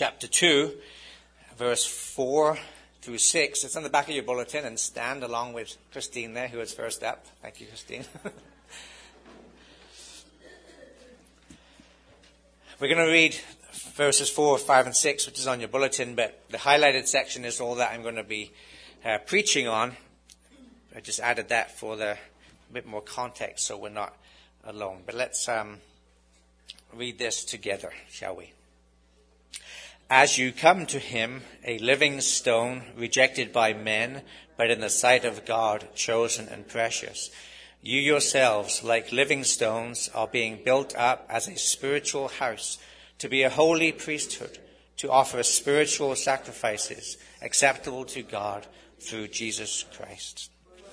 chapter 2, verse 4 through 6. It's on the back of your bulletin, and stand along with Christine there, who was first up. Thank you, Christine. We're going to read verses 4, 5, and 6, which is on your bulletin, but the highlighted section is all that I'm going to be preaching on. I just added that for a bit more context, so we're not alone. But let's read this together, shall we? As you come to him, a living stone, rejected by men, but in the sight of God, chosen and precious, you yourselves, like living stones, are being built up as a spiritual house, to be a holy priesthood, to offer spiritual sacrifices acceptable to God through Jesus Christ.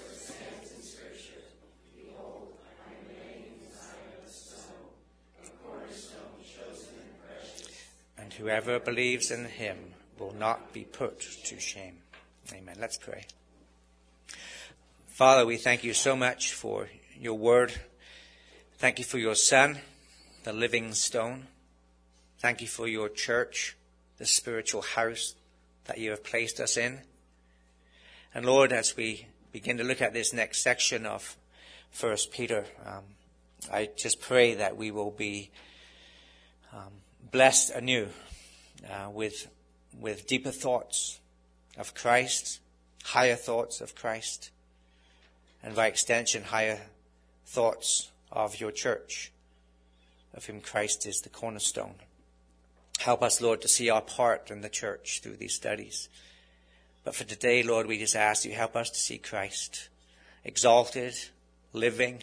And whoever believes in him will not be put to shame. Amen. Let's pray. Father, we thank you so much for your word. Thank you for your Son, the living stone. Thank you for your church, the spiritual house that you have placed us in. And Lord, as we begin to look at this next section of 1 Peter, I just pray that we will be blessed anew with deeper thoughts of Christ, higher thoughts of Christ, and by extension, higher thoughts of your church, of whom Christ is the cornerstone. Help us, Lord, to see our part in the church through these studies. But for today, Lord, we just ask you help us to see Christ exalted, living,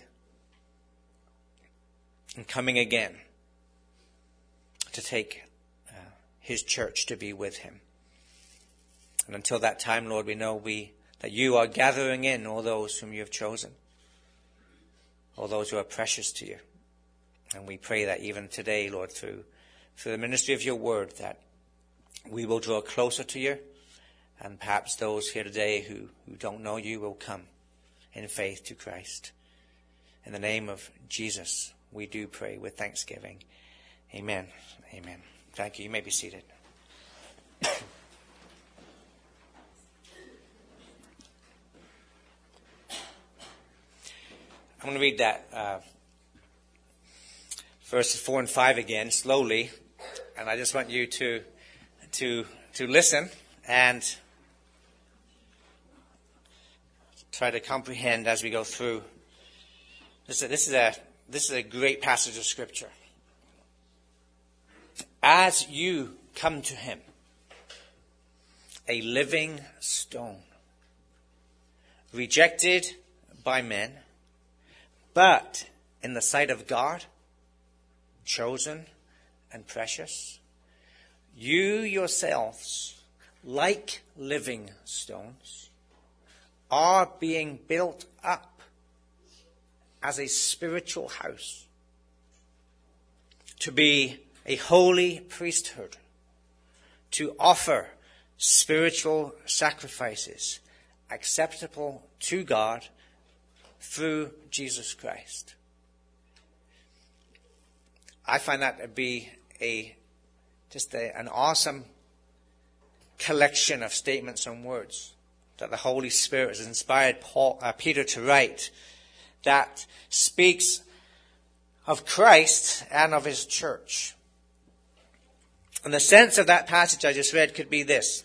and coming again to take his church to be with him. And until that time, Lord, we know that you are gathering in all those whom you have chosen, all those who are precious to you. And we pray that even today, Lord, through the ministry of your word, that we will draw closer to you, and perhaps those here today who don't know you will come in faith to Christ. In the name of Jesus, we do pray with thanksgiving. Amen. Amen. Thank you. You may be seated. I'm going to read that verses 4 and 5 again slowly, and I just want you to listen and try to comprehend as we go through. This is a great passage of Scripture. As you come to him, a living stone, rejected by men, but in the sight of God, chosen and precious, you yourselves, like living stones, are being built up as a spiritual house, to be a holy priesthood, to offer spiritual sacrifices acceptable to God through Jesus Christ. I find that to be an awesome collection of statements and words that the Holy Spirit has inspired Peter to write, that speaks of Christ and of his church. And the sense of that passage I just read could be this: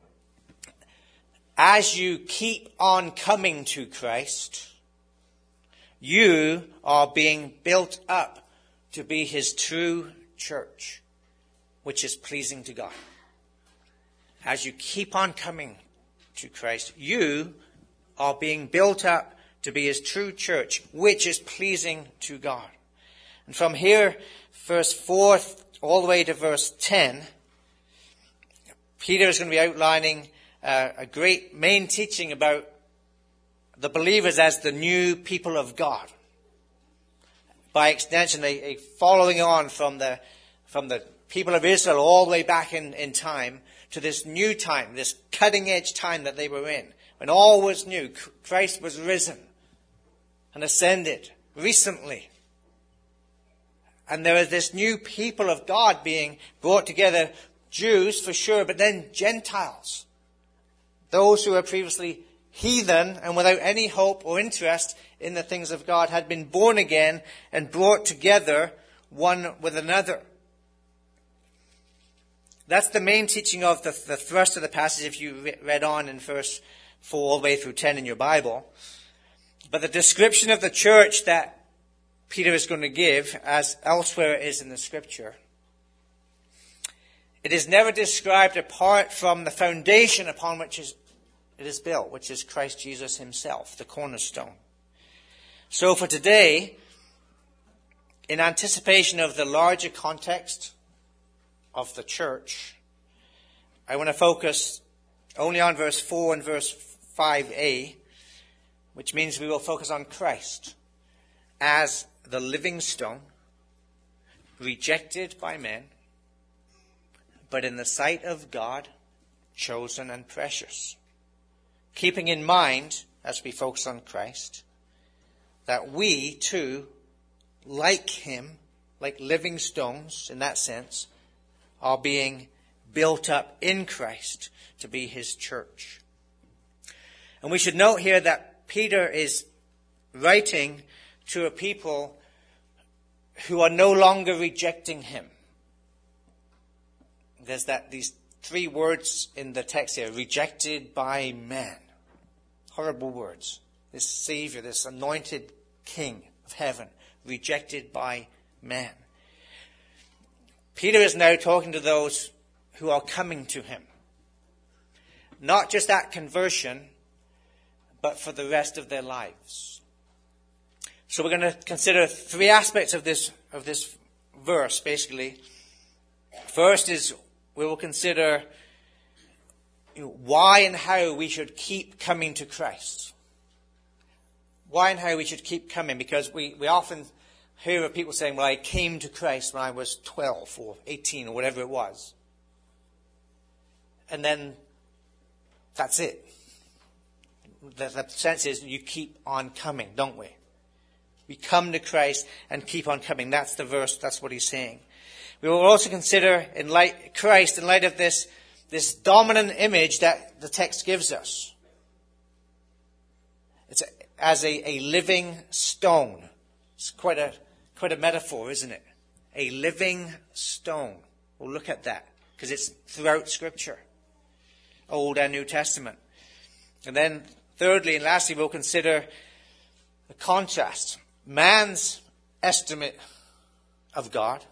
as you keep on coming to Christ, you are being built up to be his true church, which is pleasing to God. As you keep on coming to Christ, you are being built up to be his true church, which is pleasing to God. And from here, verse 4 all the way to verse 10, Peter is going to be outlining a great main teaching about the believers as the new people of God. By extension, a following on from the people of Israel all the way back in time to this new time, this cutting edge time that they were in, when all was new. Christ was risen and ascended recently. And there is this new people of God being brought together Jews for sure, but then Gentiles. Those who were previously heathen and without any hope or interest in the things of God had been born again and brought together one with another. That's the main teaching of the thrust of the passage if you read on in verse 4 all the way through 10 in your Bible. But the description of the church that Peter is going to give, as elsewhere it is in the scripture, it is never described apart from the foundation upon which it is built, which is Christ Jesus himself, the cornerstone. So for today, in anticipation of the larger context of the church, I want to focus only on verse 4 and verse 5a, which means we will focus on Christ as the living stone, rejected by men, but in the sight of God, chosen and precious. Keeping in mind, as we focus on Christ, that we too, like him, like living stones in that sense, are being built up in Christ to be his church. And we should note here that Peter is writing to a people who are no longer rejecting him. There's these three words in the text here, rejected by man. Horrible words. This Savior, this anointed King of heaven, rejected by man. Peter is now talking to those who are coming to him. Not just at conversion, but for the rest of their lives. So we're going to consider three aspects of this verse, basically. First is we will consider why and how we should keep coming to Christ. Why and how we should keep coming, because we often hear of people saying, well, I came to Christ when I was 12 or 18 or whatever it was. And then that's it. The sense is you keep on coming, don't we? We come to Christ and keep on coming. That's the verse. That's what he's saying. We will also consider Christ in light of this dominant image that the text gives us. It's as a living stone. It's quite a metaphor, isn't it? A living stone. We'll look at that because it's throughout Scripture, Old and New Testament. And then thirdly and lastly, we'll consider the contrast. Man's estimate of God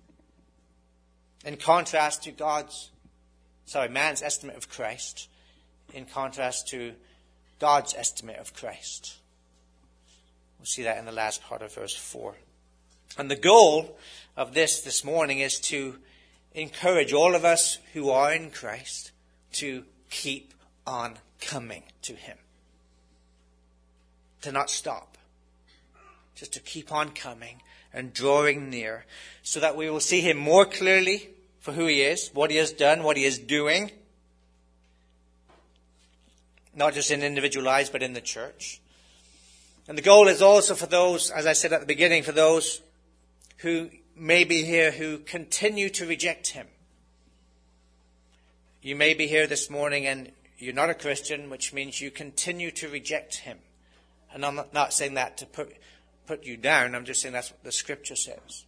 in contrast to man's estimate of Christ in contrast to God's estimate of Christ. We'll see that in the last part of verse 4. And the goal of this morning is to encourage all of us who are in Christ to keep on coming to him. To not stop. Just to keep on coming and drawing near so that we will see him more clearly for who he is, what he has done, what he is doing. Not just in individual lives, but in the church. And the goal is also for those, as I said at the beginning, for those who may be here who continue to reject him. You may be here this morning and you're not a Christian, which means you continue to reject him. And I'm not saying that to put you down. I'm just saying that's what the Scripture says.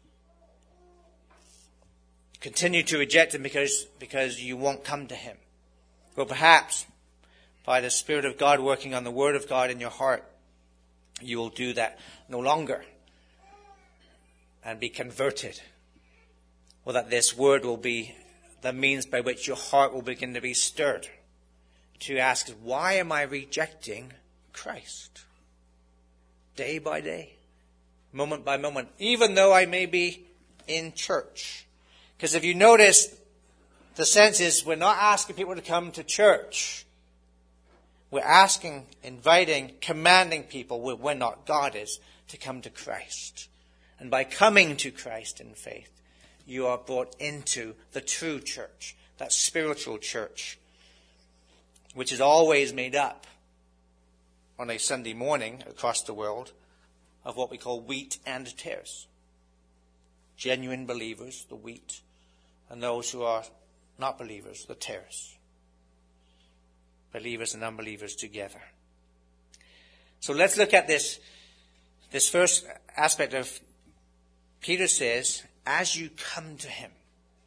Continue to reject him because you won't come to him. Well, perhaps by the Spirit of God working on the Word of God in your heart, you will do that no longer and be converted. Or that this Word will be the means by which your heart will begin to be stirred to ask, why am I rejecting Christ? Day by day, moment by moment, even though I may be in church. Because if you notice, the sense is we're not asking people to come to church. We're asking, inviting, commanding people, we're not, God is, to come to Christ. And by coming to Christ in faith, you are brought into the true church, that spiritual church, which is always made up on a Sunday morning across the world of what we call wheat and tares. Genuine believers, the wheat, and those who are not believers, the tares. Believers and unbelievers together. So let's look at this first aspect of Peter says, as you come to him.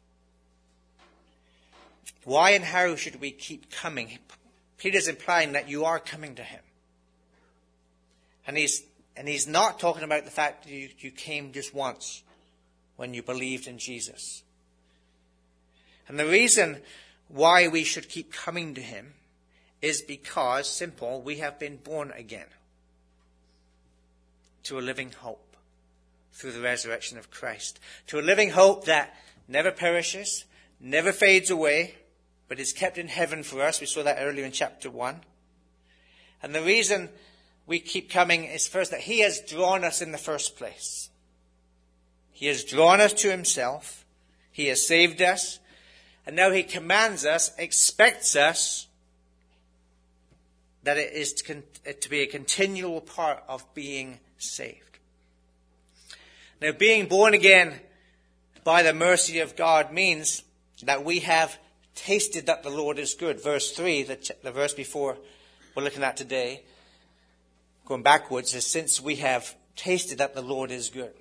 Why and how should we keep coming? Peter's implying that you are coming to him. And he's not talking about the fact that you came just once when you believed in Jesus. And the reason why we should keep coming to him is because, simple, we have been born again to a living hope through the resurrection of Christ. To a living hope that never perishes, never fades away, but is kept in heaven for us. We saw that earlier in chapter 1. And the reason we keep coming is first that he has drawn us in the first place. He has drawn us to himself. He has saved us. And now he commands us, expects us, that it is to be a continual part of being saved. Now, being born again by the mercy of God means that we have tasted that the Lord is good. Verse 3, the verse before we're looking at today, going backwards, is since we have tasted that the Lord is good.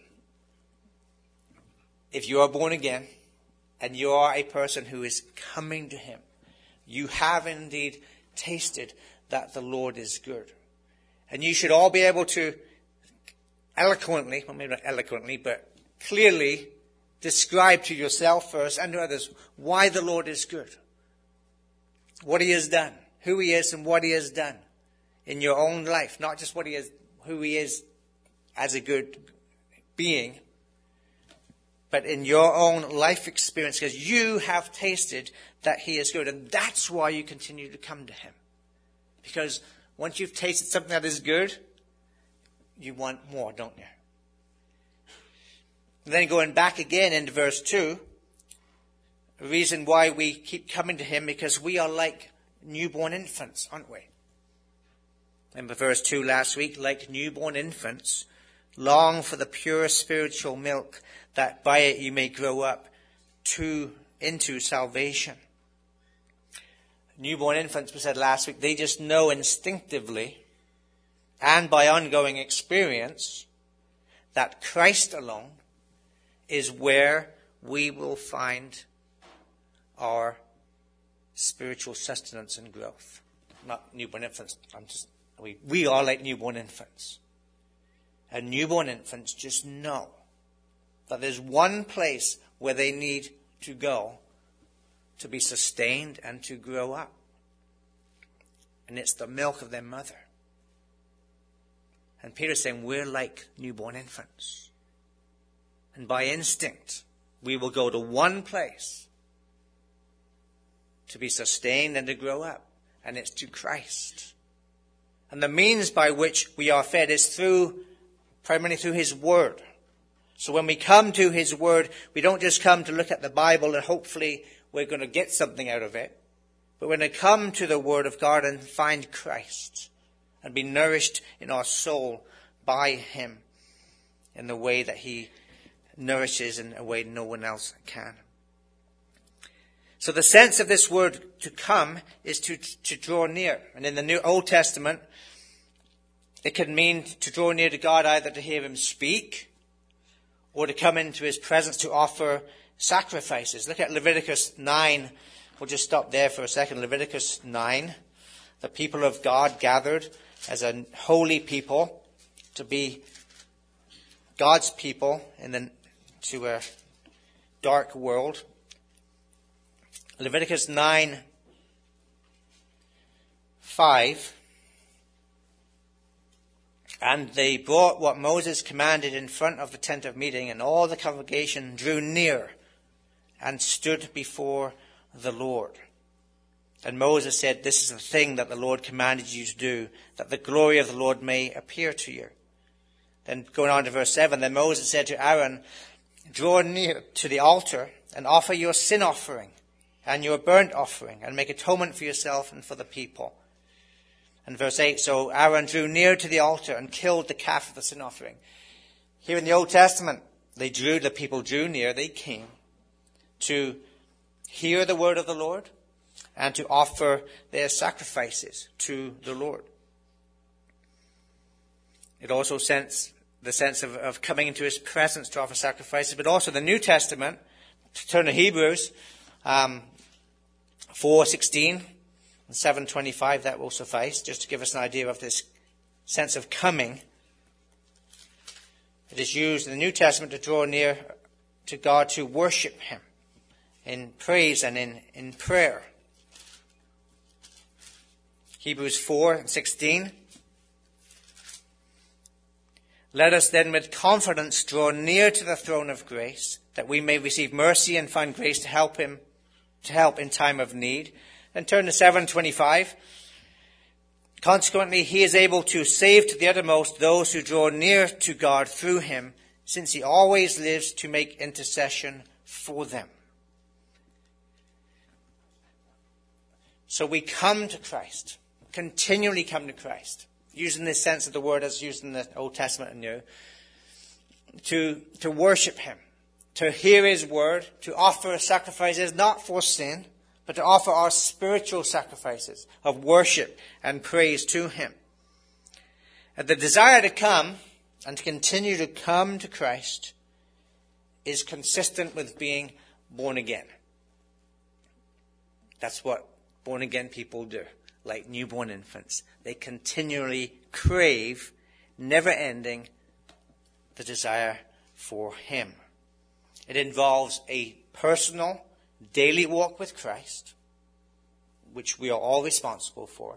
If you are born again and you are a person who is coming to him, you have indeed tasted that the Lord is good. And you should all be able to eloquently, well maybe not eloquently, but clearly describe to yourself first and to others why the Lord is good. What he has done, who he is and what he has done in your own life. Not just who he is as a good being, but in your own life experience, because you have tasted that he is good. And that's why you continue to come to him. Because once you've tasted something that is good, you want more, don't you? And then going back again into verse 2, the reason why we keep coming to him, because we are like newborn infants, aren't we? Remember verse 2 last week, like newborn infants, long for the pure spiritual milk, that by it you may grow up into salvation. Newborn infants, we said last week, they just know instinctively and by ongoing experience that Christ alone is where we will find our spiritual sustenance and growth. Not newborn infants. We are like newborn infants. And newborn infants just know that there's one place where they need to go to be sustained and to grow up. And it's the milk of their mother. And Peter's saying we're like newborn infants. And by instinct, we will go to one place to be sustained and to grow up. And it's to Christ. And the means by which we are fed is primarily through his word. So when we come to his word, we don't just come to look at the Bible and hopefully we're going to get something out of it. But when we come to the word of God and find Christ and be nourished in our soul by him in the way that he nourishes in a way no one else can. So the sense of this word to come is to draw near. And in the New Old Testament, it can mean to draw near to God, either to hear him speak or to come into his presence to offer sacrifices. Look at Leviticus 9. We'll just stop there for a second. Leviticus 9. The people of God gathered as a holy people to be God's people to a dark world. Leviticus 9:5. And they brought what Moses commanded in front of the tent of meeting, and all the congregation drew near and stood before the Lord. And Moses said, "This is the thing that the Lord commanded you to do, that the glory of the Lord may appear to you." Then going on to verse 7, then Moses said to Aaron, "Draw near to the altar and offer your sin offering and your burnt offering, and make atonement for yourself and for the people." And verse 8, so Aaron drew near to the altar and killed the calf of the sin offering. Here in the Old Testament, the people drew near, they came to hear the word of the Lord and to offer their sacrifices to the Lord. It also the sense of coming into his presence to offer sacrifices, but also the New Testament, to turn to Hebrews 4:16 and 7:25, that will suffice, just to give us an idea of this sense of coming. It is used in the New Testament to draw near to God, to worship him in praise and in prayer. Hebrews 4:16. Let us then with confidence draw near to the throne of grace, that we may receive mercy and find grace to help in time of need. Then turn to 7:25. Consequently, he is able to save to the uttermost those who draw near to God through him, since he always lives to make intercession for them. So we come to Christ, continually come to Christ, using this sense of the word as used in the Old Testament and New, to worship him, to hear his word, to offer sacrifices not for sin, but to offer our spiritual sacrifices of worship and praise to him. And the desire to come and to continue to come to Christ is consistent with being born again. That's what born again people do, like newborn infants. They continually crave, never ending, the desire for him. It involves a personal, daily walk with Christ, which we are all responsible for.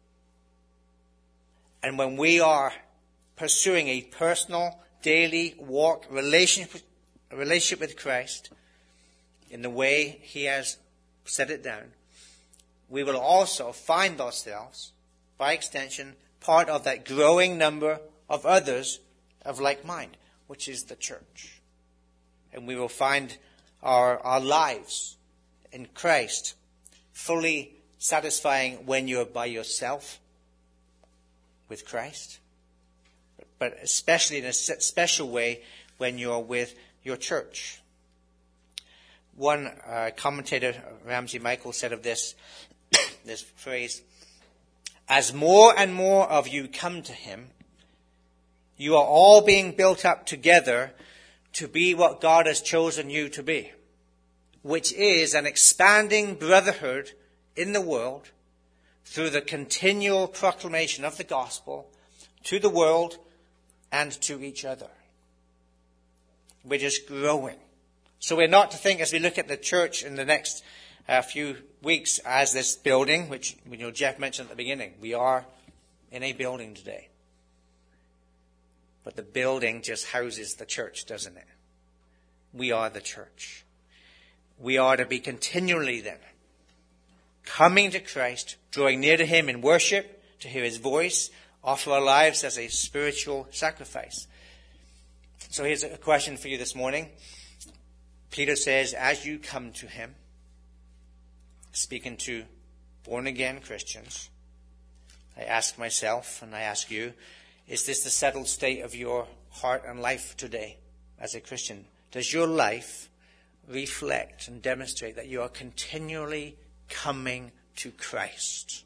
And when we are pursuing a personal, daily walk, relationship with Christ, in the way he has set it down, we will also find ourselves, by extension, part of that growing number of others of like mind, which is the church. And we will find our lives in Christ fully satisfying when you're by yourself with Christ, but especially in a special way when you're with your church. One commentator, Ramsey Michael, said of this phrase, as more and more of you come to him, you are all being built up together to be what God has chosen you to be, which is an expanding brotherhood in the world through the continual proclamation of the gospel to the world and to each other. We're just growing. So we're not to think, as we look at the church in the next few weeks, as this building, which Jeff mentioned at the beginning. We are in a building today. But the building just houses the church, doesn't it? We are the church. We are to be continually then coming to Christ, drawing near to him in worship, to hear his voice, offer our lives as a spiritual sacrifice. So here's a question for you this morning. Peter says, as you come to him, speaking to born-again Christians, I ask myself and I ask you, is this the settled state of your heart and life today as a Christian? Does your life reflect and demonstrate that you are continually coming to Christ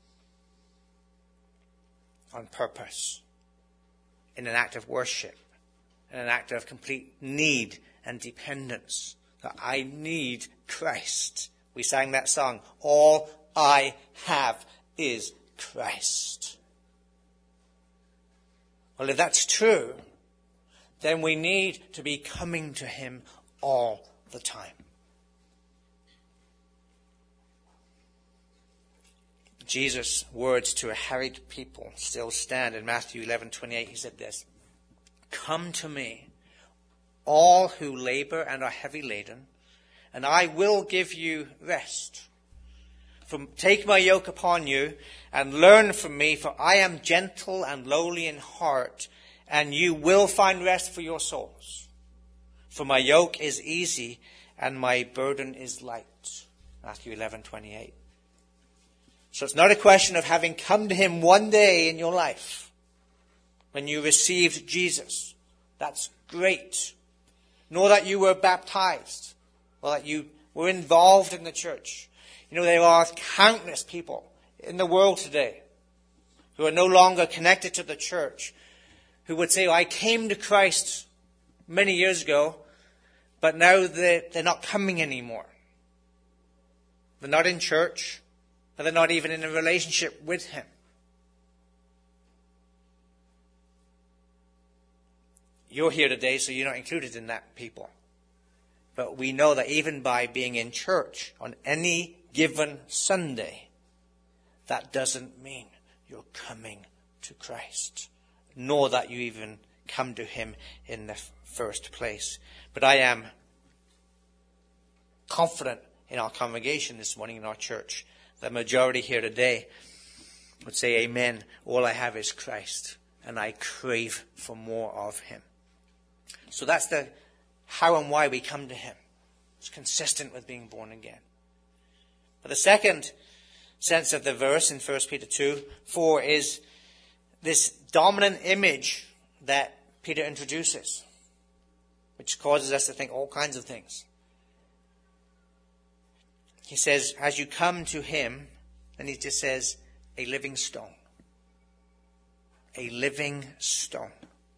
on purpose, in an act of worship, in an act of complete need and dependence, that I need Christ? We sang that song, all I have is Christ. Well, if that's true, then we need to be coming to him all the time. Jesus' words to a harried people still stand. In Matthew 11:28, he said this, come to me, all who labor and are heavy laden, and I will give you rest. Take my yoke upon you and learn from me, for I am gentle and lowly in heart, and you will find rest for your souls. For my yoke is easy and my burden is light. Matthew 11:28. So it's not a question of having come to him one day in your life when you received Jesus. That's great. Nor that you were baptized, or that you We're involved in the church. You know, there are countless people in the world today who are no longer connected to the church, who would say, I came to Christ many years ago, but now they're not coming anymore. They're not in church, and they're not even in a relationship with Him. You're here today, so you're not included in that people. But we know that even by being in church on any given Sunday, that doesn't mean you're coming to Christ, nor that you even come to Him in the first place. But I am confident in our congregation this morning, in our church, the majority here today would say, amen, all I have is Christ, and I crave for more of Him. So that's the how and why we come to Him. It's consistent with being born again. But the second sense of the verse in 1 Peter 2:4 is this dominant image that Peter introduces, which causes us to think all kinds of things. He says, as you come to Him, and he just says, a living stone. A living stone.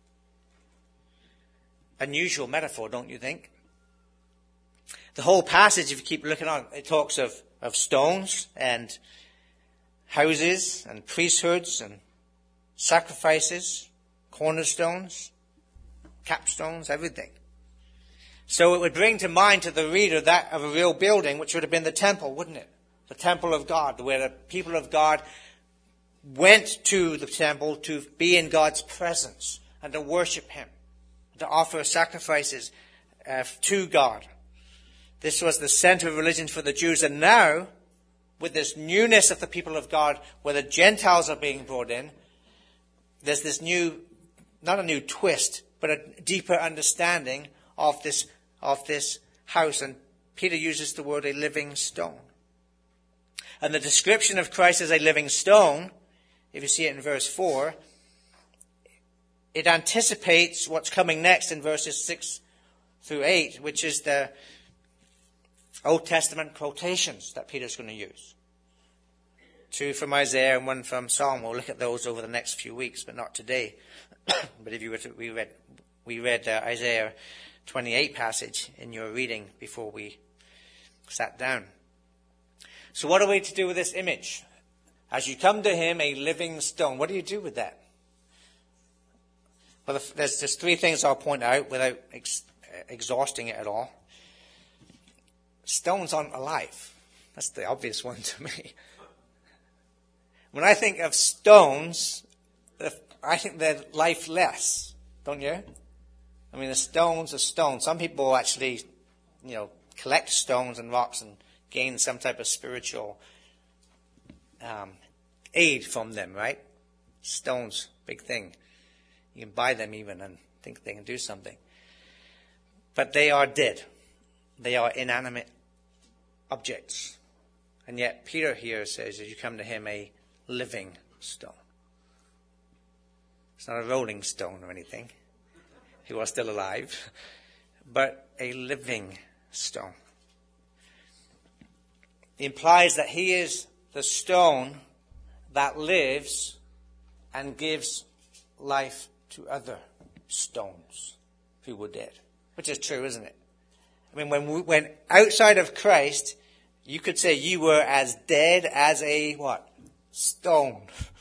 Unusual metaphor, don't you think? The whole passage, if you keep looking on, it talks of stones and houses and priesthoods and sacrifices, cornerstones, capstones, everything. So it would bring to mind to the reader that of a real building, which would have been the temple, wouldn't it? The temple of God, where the people of God went to the temple to be in God's presence and to worship Him, to offer sacrifices to God. This was the center of religion for the Jews. And now, with this newness of the people of God, where the Gentiles are being brought in, there's this new, not a new twist, but a deeper understanding of this house. And Peter uses the word a living stone. And the description of Christ as a living stone, if you see it in verse 4, it anticipates what's coming next in verses 6 through 8, which is the Old Testament quotations that Peter's going to use. 2 from Isaiah and 1 from Psalm. We'll look at those over the next few weeks, but not today. But if you were to, we read Isaiah 28 passage in your reading before we sat down. So what are we to do with this image? As you come to Him, a living stone. What do you do with that? Well, there's just three things I'll point out without exhausting it at all. Stones aren't alive. That's the obvious one to me. When I think of stones, I think they're lifeless, don't you? I mean, the stones are stones. Some people actually, collect stones and rocks and gain some type of spiritual aid from them, right? Stones, big thing. You can buy them even and think they can do something. But they are dead. They are inanimate objects. And yet Peter here says, as you come to Him, a living stone. It's not a rolling stone or anything. He was still alive. But a living stone. It implies that He is the stone that lives and gives life to other stones who were dead. Which is true, isn't it? I mean, when outside of Christ, you could say you were as dead as a what? Stone.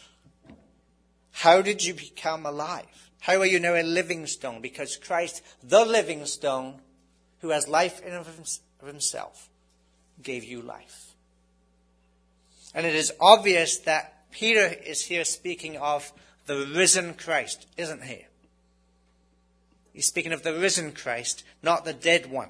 How did you become alive? How are you now a living stone? Because Christ, the living stone, who has life in of Himself, gave you life. And it is obvious that Peter is here speaking of the risen Christ, isn't he? He's speaking of the risen Christ, not the dead one.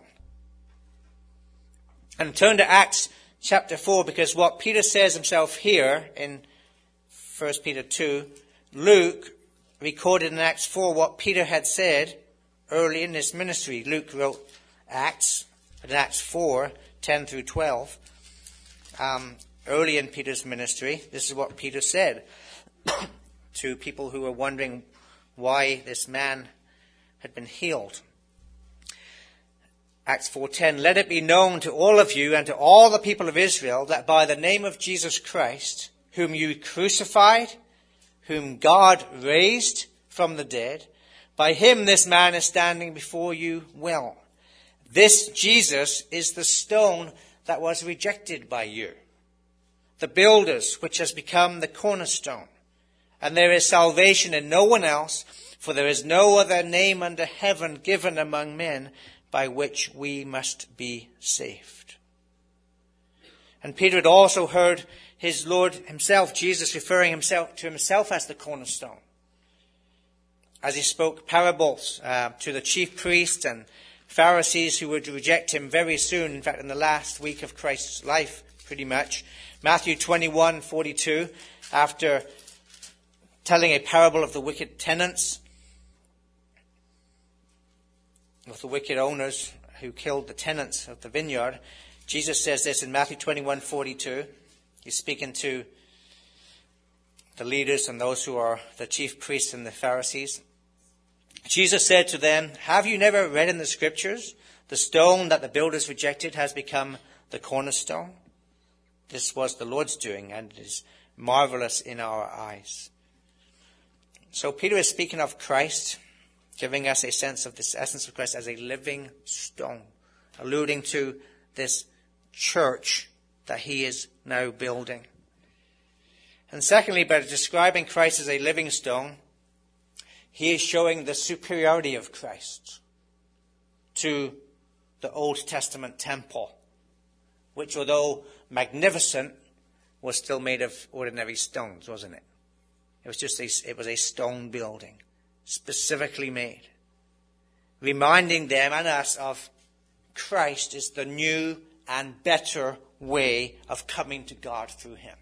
And turn to Acts chapter 4, because what Peter says himself here in 1 Peter 2, Luke recorded in Acts 4 what Peter had said early in his ministry. Luke wrote Acts 4, 10 through 12. Early in Peter's ministry, this is what Peter said to people who were wondering why this man had been healed. Acts 4:10, let it be known to all of you and to all the people of Israel that by the name of Jesus Christ, whom you crucified, whom God raised from the dead, by him this man is standing before you well. This Jesus is the stone that was rejected by you, the builders, which has become the cornerstone. And there is salvation in no one else, for there is no other name under heaven given among men by which we must be saved. And Peter had also heard his Lord himself, Jesus, referring to himself as the cornerstone, as he spoke parables to the chief priests and Pharisees who would reject him very soon, in fact in the last week of Christ's life pretty much. Matthew 21:42, after telling a parable of the wicked tenants, of the wicked owners who killed the tenants of the vineyard, Jesus says this in Matthew 21:42. He's speaking to the leaders and those who are the chief priests and the Pharisees. Jesus said to them, have you never read in the scriptures, the stone that the builders rejected has become the cornerstone? This was the Lord's doing, and it is marvelous in our eyes. So Peter is speaking of Christ, giving us a sense of this essence of Christ as a living stone, alluding to this church that he is now building. And secondly, by describing Christ as a living stone, he is showing the superiority of Christ to the Old Testament temple, which, although magnificent, was still made of ordinary stones, wasn't it? It was a stone building, specifically made, reminding them and us of Christ is the new and better way of coming to God through him.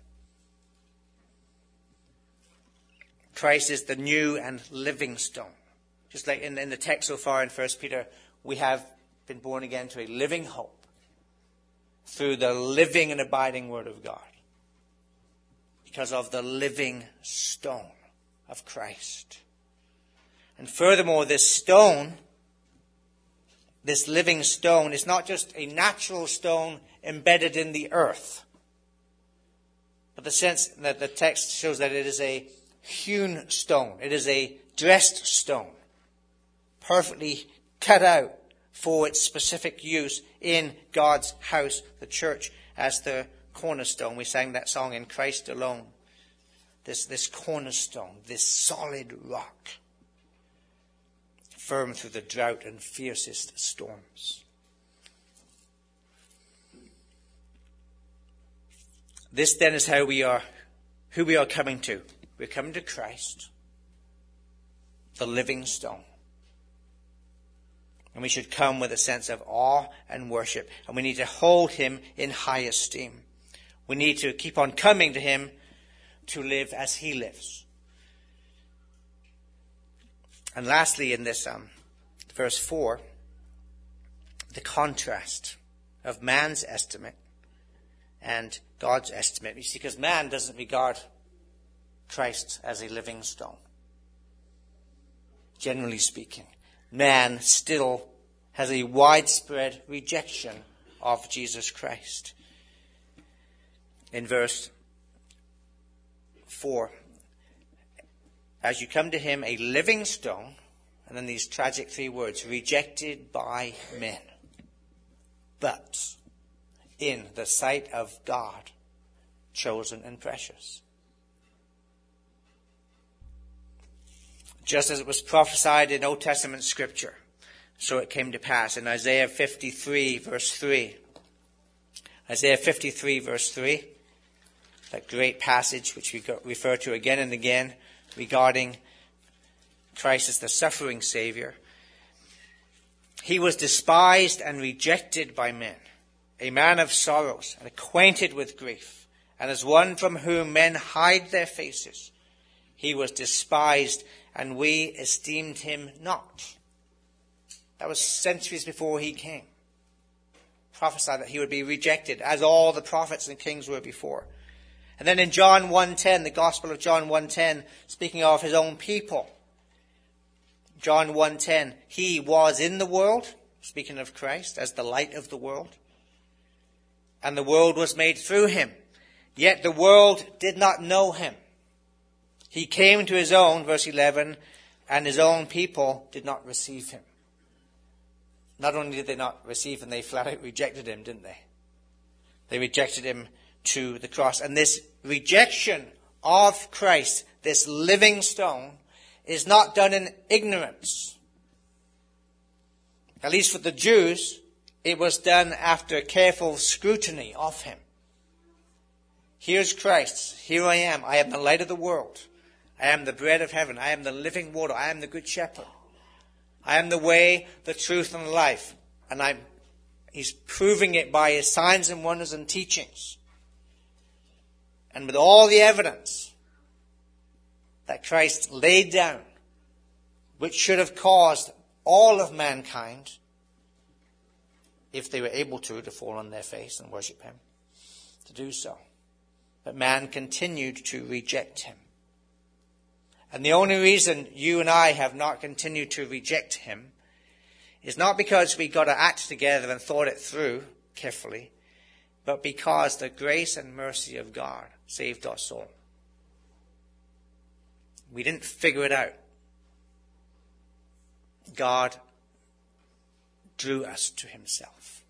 Christ is the new and living stone. Just like in the text so far in 1 Peter, we have been born again to a living hope through the living and abiding Word of God, because of the living stone of Christ. And furthermore, this stone, this living stone, is not just a natural stone embedded in the earth, but the sense that the text shows that it is a hewn stone. It is a dressed stone, perfectly cut out for its specific use in God's house, the church, as the cornerstone. We sang that song, In Christ Alone. This cornerstone, this solid rock, firm through the drought and fiercest storms. This then is who we are coming to. We're coming to Christ, the living stone. And we should come with a sense of awe and worship. And we need to hold him in high esteem. We need to keep on coming to him to live as he lives. And lastly, in this verse 4, the contrast of man's estimate and God's estimate. You see, because man doesn't regard Christ as a living stone. Generally speaking, man still has a widespread rejection of Jesus Christ. In verse 4, as you come to him, a living stone, and then these tragic three words, rejected by men, but in the sight of God, chosen and precious. Just as it was prophesied in Old Testament scripture, so it came to pass in Isaiah 53 verse 3. Isaiah 53 verse 3, that great passage which we refer to again and again regarding Christ as the suffering Savior. He was despised and rejected by men, a man of sorrows and acquainted with grief, and as one from whom men hide their faces. He was despised, and we esteemed him not. That was centuries before he came. Prophesied that he would be rejected, as all the prophets and kings were before. And then in John 1:10, the Gospel of John 1:10, speaking of his own people, John 1:10, he was in the world, speaking of Christ, as the light of the world. And the world was made through him. Yet the world did not know him. He came to his own, verse 11, and his own people did not receive him. Not only did they not receive him, they flat out rejected him, didn't they? They rejected him to the cross. And this rejection of Christ, this living stone, is not done in ignorance. At least for the Jews, it was done after careful scrutiny of him. Here's Christ. Here I am. I am the light of the world. I am the bread of heaven. I am the living water. I am the good shepherd. I am the way, the truth, and the life. And he's proving it by his signs and wonders and teachings. And with all the evidence that Christ laid down, which should have caused all of mankind, if they were able to fall on their face and worship him, to do so. But man continued to reject him. And the only reason you and I have not continued to reject him is not because we got our act together and thought it through carefully, but because the grace and mercy of God saved our soul. We didn't figure it out. God drew us to himself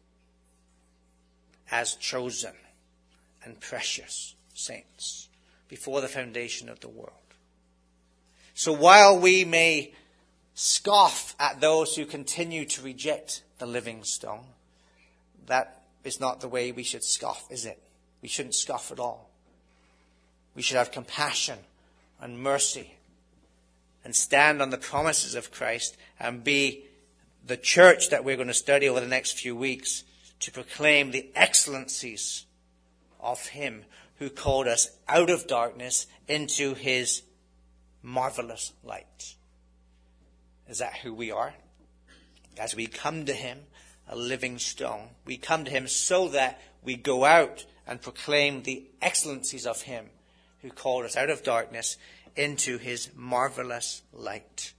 as chosen and precious saints before the foundation of the world. So while we may scoff at those who continue to reject the living stone, that is not the way we should scoff, is it? We shouldn't scoff at all. We should have compassion and mercy and stand on the promises of Christ and be the church that we're going to study over the next few weeks to proclaim the excellencies of him who called us out of darkness into his marvelous light. Is that who we are? As we come to him, a living stone, we come to him so that we go out and proclaim the excellencies of him who called us out of darkness into his marvelous light.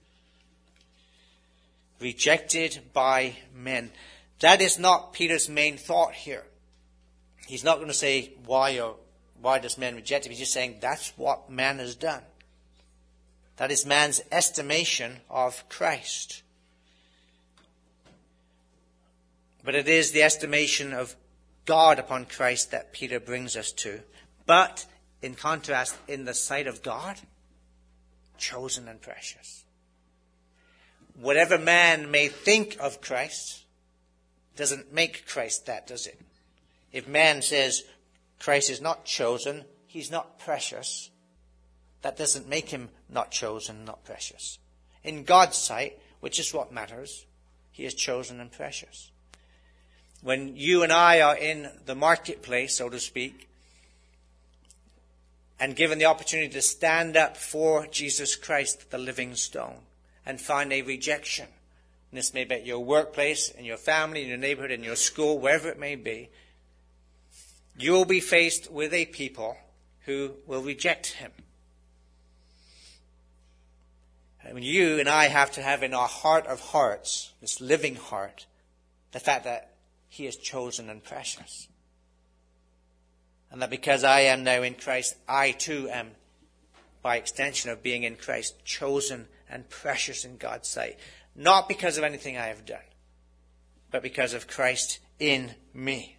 Rejected by men. That is not Peter's main thought here. He's not going to say why does man reject him. He's just saying that's what man has done. That is man's estimation of Christ. But it is the estimation of God upon Christ that Peter brings us to. But, in contrast, in the sight of God, chosen and precious. Whatever man may think of Christ doesn't make Christ that, does it? If man says Christ is not chosen, he's not precious, that doesn't make him not chosen, not precious. In God's sight, which is what matters, he is chosen and precious. When you and I are in the marketplace, so to speak, and given the opportunity to stand up for Jesus Christ, the living stone, and find a rejection, and this may be at your workplace, in your family, in your neighborhood, in your school, wherever it may be, you will be faced with a people who will reject him. And you and I have to have in our heart of hearts, this living heart, the fact that he is chosen and precious. And that because I am now in Christ, I too am, by extension of being in Christ, chosen and precious in God's sight. Not because of anything I have done, but because of Christ in me.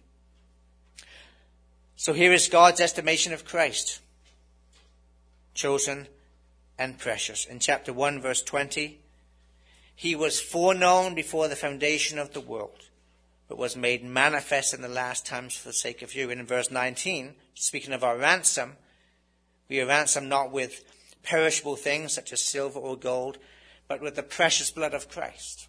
So here is God's estimation of Christ. Chosen and precious. In chapter 1, verse 20, he was foreknown before the foundation of the world, but was made manifest in the last times for the sake of you. And in verse 19, speaking of our ransom, we are ransomed not with perishable things such as silver or gold, but with the precious blood of Christ.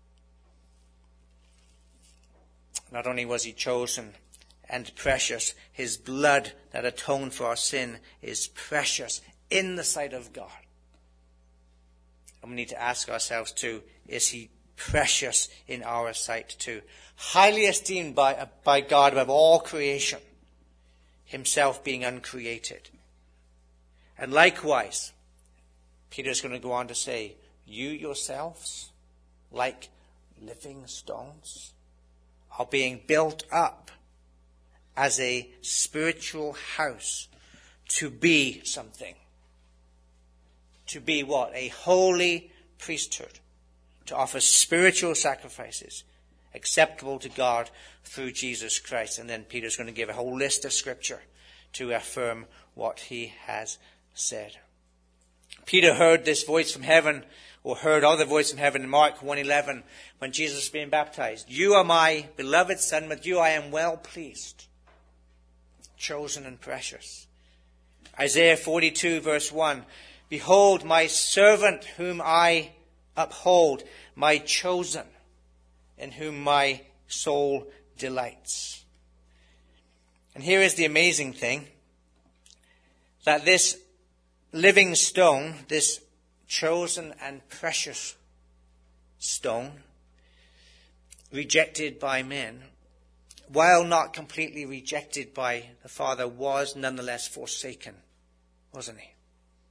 Not only was he chosen and precious, his blood that atoned for our sin is precious in the sight of God. And we need to ask ourselves too, is he precious in our sight too? Highly esteemed by God above all creation, himself being uncreated. And likewise, Peter's going to go on to say, you yourselves, like living stones, are being built up as a spiritual house to be something. To be what? A holy priesthood. To offer spiritual sacrifices acceptable to God through Jesus Christ. And then Peter's going to give a whole list of scripture to affirm what he has said. Peter heard this voice from heaven, or heard other voice from heaven in Mark 1:11 when Jesus was being baptized. You are my beloved Son, with you I am well pleased, chosen and precious. Isaiah 42 verse 1, behold my servant whom I uphold, my chosen, in whom my soul delights. And here is the amazing thing, that this living stone, this chosen and precious stone, rejected by men, while not completely rejected by the Father, was nonetheless forsaken, wasn't he?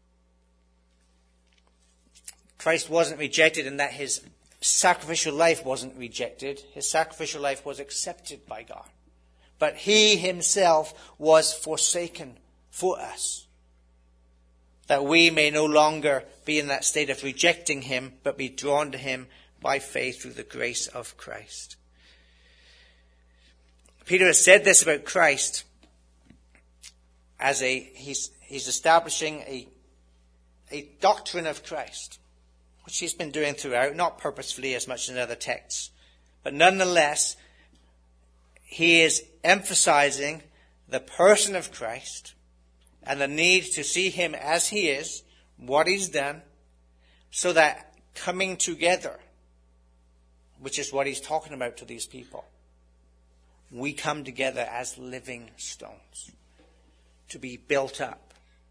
Christ wasn't rejected in that his sacrificial life wasn't rejected. His sacrificial life was accepted by God. But he himself was forsaken for us, that we may no longer be in that state of rejecting him, but be drawn to him by faith through the grace of Christ. Peter has said this about Christ as he's establishing a doctrine of Christ, which he's been doing throughout, not purposefully as much as in other texts, but nonetheless, he is emphasizing the person of Christ and the need to see him as he is, what he's done, so that coming together, which is what he's talking about to these people, we come together as living stones to be built up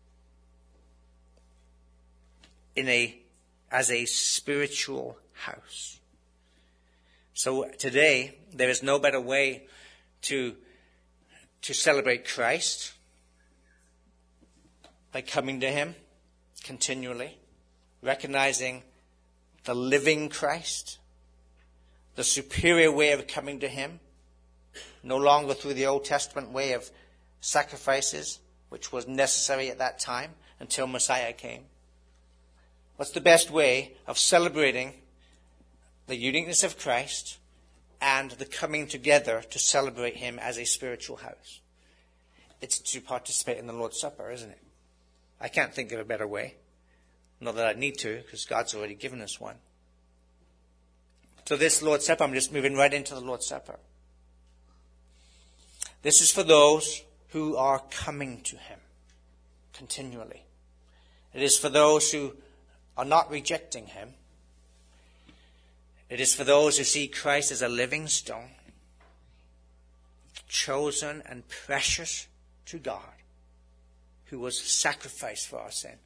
as a spiritual house. So today, there is no better way to celebrate Christ by coming to him continually, recognizing the living Christ, the superior way of coming to him, no longer through the Old Testament way of sacrifices, which was necessary at that time until Messiah came. What's the best way of celebrating the uniqueness of Christ and the coming together to celebrate him as a spiritual house? It's to participate in the Lord's Supper, isn't it? I can't think of a better way. Not that I need to, because God's already given us one. So this Lord's Supper, I'm just moving right into the Lord's Supper. This is for those who are coming to him continually. It is for those who are not rejecting him. It is for those who see Christ as a living stone, chosen and precious to God, who was sacrificed for our sin.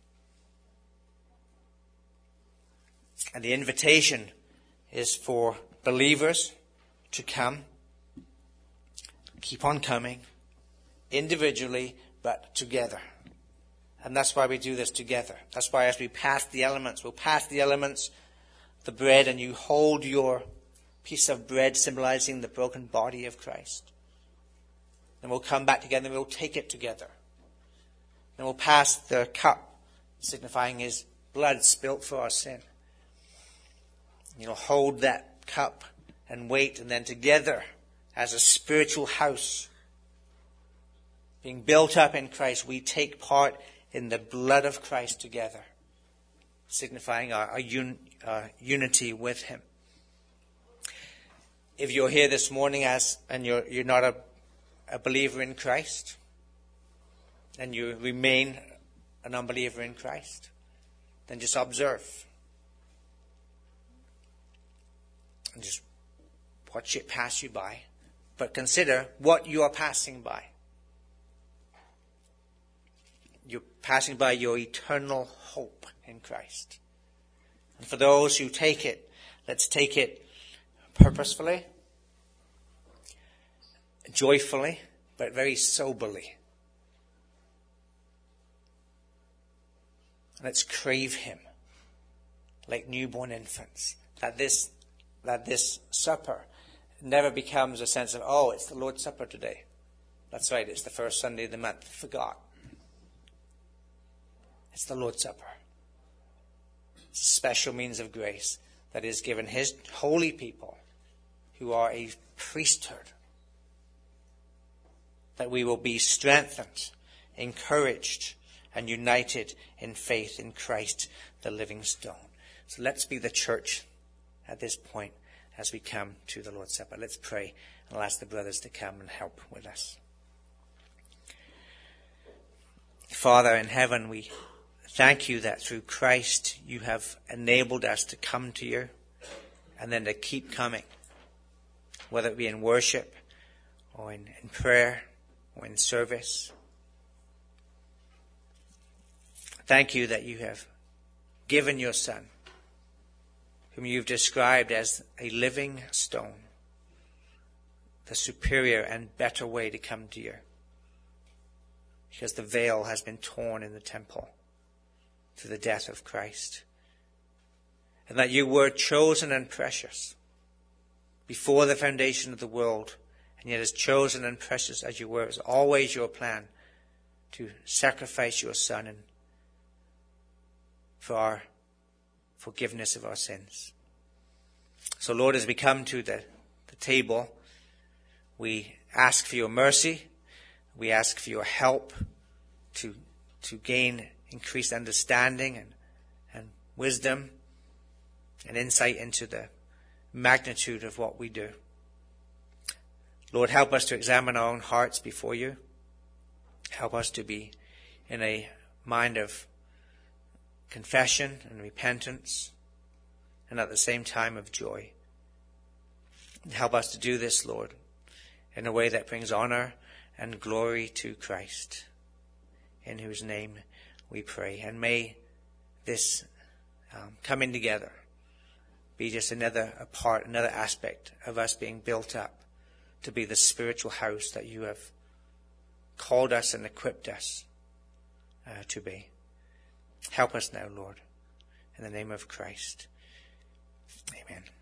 And the invitation is for believers to come, keep on coming, individually, but together. And that's why we do this together. That's why as we pass the elements, we'll pass the elements, the bread, and you hold your piece of bread symbolizing the broken body of Christ. Then we'll come back together and we'll take it together. Then we'll pass the cup, signifying his blood spilt for our sin. You'll hold that cup and wait, and then together as a spiritual house being built up in Christ, we take part in the blood of Christ together, signifying our unity with him. If you're here this morning and you're not a believer in Christ, and you remain an unbeliever in Christ, then just observe. And just watch it pass you by. But consider what you are passing by. You're passing by your eternal hope in Christ. And for those who take it, let's take it purposefully, joyfully, but very soberly. Let's crave him like newborn infants, that this that this supper never becomes a sense of, oh, it's the Lord's Supper today. That's right, it's the first Sunday of the month. Forgot. It's the Lord's Supper. It's a special means of grace that is given his holy people who are a priesthood, that we will be strengthened, encouraged, and united in faith in Christ, the living stone. So let's be the church at this point as we come to the Lord's Supper. Let's pray, and I'll ask the brothers to come and help with us. Father in heaven, we thank you that through Christ you have enabled us to come to you and then to keep coming, whether it be in worship or in prayer or in service. Thank you that you have given your Son, whom you've described as a living stone, the superior and better way to come to you, because the veil has been torn in the temple through the death of Christ, and that you were chosen and precious before the foundation of the world, and yet as chosen and precious as you were, it was always your plan to sacrifice your Son and for our forgiveness of our sins. So Lord, as we come to the table, we ask for your mercy. We ask for your help to gain increased understanding and wisdom and insight into the magnitude of what we do. Lord, help us to examine our own hearts before you. Help us to be in a mind of confession and repentance, and at the same time of joy. Help us to do this, Lord, in a way that brings honor and glory to Christ, in whose name we pray. And may this coming together be just another aspect of us being built up to be the spiritual house that you have called us and equipped us to be. Help us now, Lord, in the name of Christ. Amen.